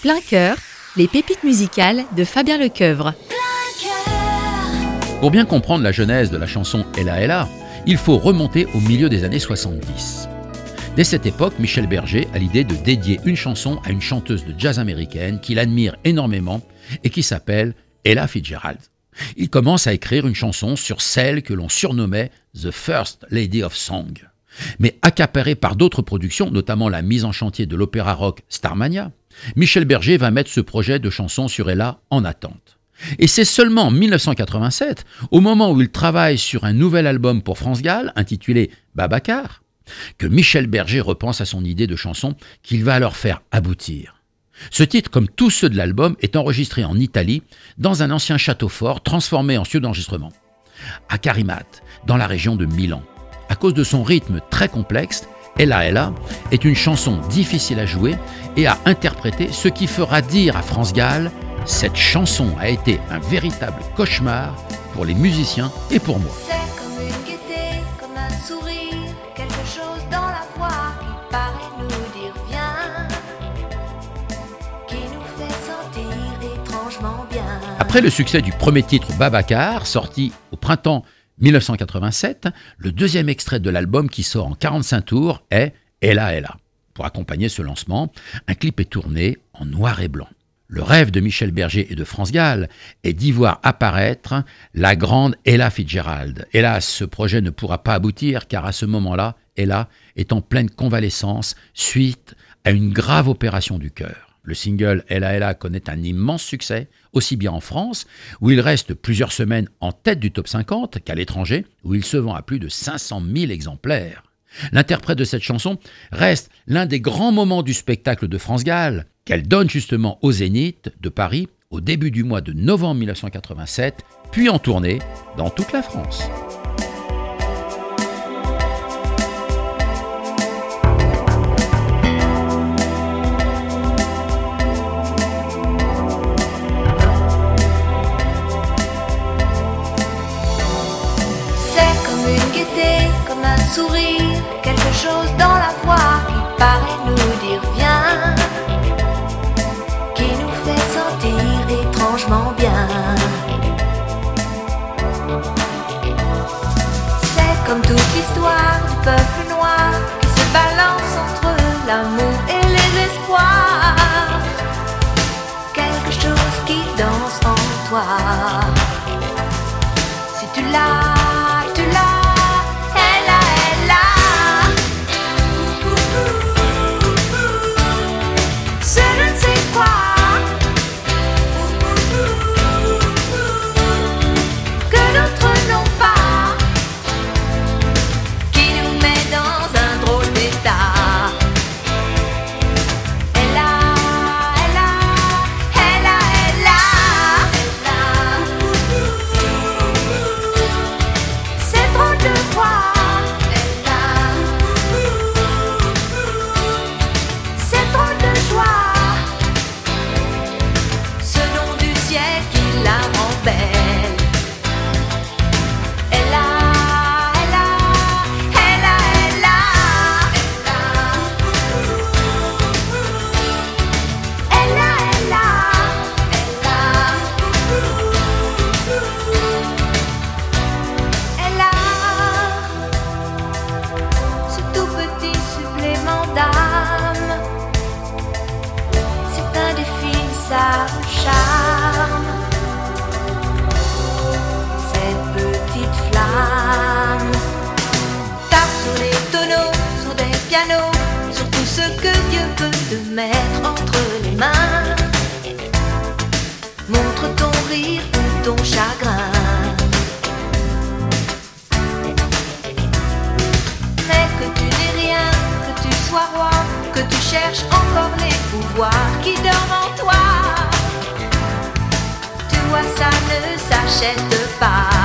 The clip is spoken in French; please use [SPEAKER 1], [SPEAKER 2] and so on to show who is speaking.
[SPEAKER 1] Plein cœur, les pépites musicales de Fabien Lecoeuvre.
[SPEAKER 2] Pour bien comprendre la genèse de la chanson Ella Ella, il faut remonter au milieu des années 70. Dès cette époque, Michel Berger a l'idée de dédier une chanson à une chanteuse de jazz américaine qu'il admire énormément et qui s'appelle Ella Fitzgerald. Il commence à écrire une chanson sur celle que l'on surnommait The First Lady of Song. Mais accaparé par d'autres productions, notamment la mise en chantier de l'opéra rock Starmania, Michel Berger va mettre ce projet de chanson sur Ella en attente. Et c'est seulement en 1987, au moment où il travaille sur un nouvel album pour France Gall, intitulé Babacar, que Michel Berger repense à son idée de chanson qu'il va alors faire aboutir. Ce titre, comme tous ceux de l'album, est enregistré en Italie, dans un ancien château fort transformé en studio d'enregistrement, à Carimate, dans la région de Milan. À cause de son rythme très complexe, Ella Ella est une chanson difficile à jouer et à interpréter, ce qui fera dire à France Gall « Cette chanson a été un véritable cauchemar pour les musiciens et pour moi ».
[SPEAKER 3] C'est comme une gaieté, comme un sourire, quelque chose dans la voix qui paraît nous dire viens, qui nous fait sentir étrangement bien.
[SPEAKER 2] Après le succès du premier titre Babacar, sorti au printemps 1987, le deuxième extrait de l'album qui sort en 45 tours est Ella Ella. Pour accompagner ce lancement, un clip est tourné en noir et blanc. Le rêve de Michel Berger et de France Gall est d'y voir apparaître la grande Ella Fitzgerald. Hélas, ce projet ne pourra pas aboutir car à ce moment-là, Ella est en pleine convalescence suite à une grave opération du cœur. Le single Ella Ella connaît un immense succès, aussi bien en France, où il reste plusieurs semaines en tête du top 50, qu'à l'étranger, où il se vend à plus de 500 000 exemplaires. L'interprète de cette chanson reste l'un des grands moments du spectacle de France Gall, qu'elle donne justement au Zénith de Paris au début du mois de novembre 1987, puis en tournée dans toute la France.
[SPEAKER 3] Comme un sourire, quelque chose dans la voix qui paraît nous dire viens, qui nous fait sentir étrangement bien. C'est comme toute l'histoire du peuple noir qui se balance entre l'amour et les espoirs, quelque chose qui danse en toi. Si tu l'as, tu l'as. Ça charme, cette petite flamme. Tape sur les tonneaux, sur des pianos, sur tout ce que Dieu peut te mettre entre les mains. Montre ton rire ou ton chagrin, mais que tu n'aies rien, que tu sois roi, que tu cherches encore les pouvoirs qui dorment en toi. Tu vois, ça ne s'achète pas.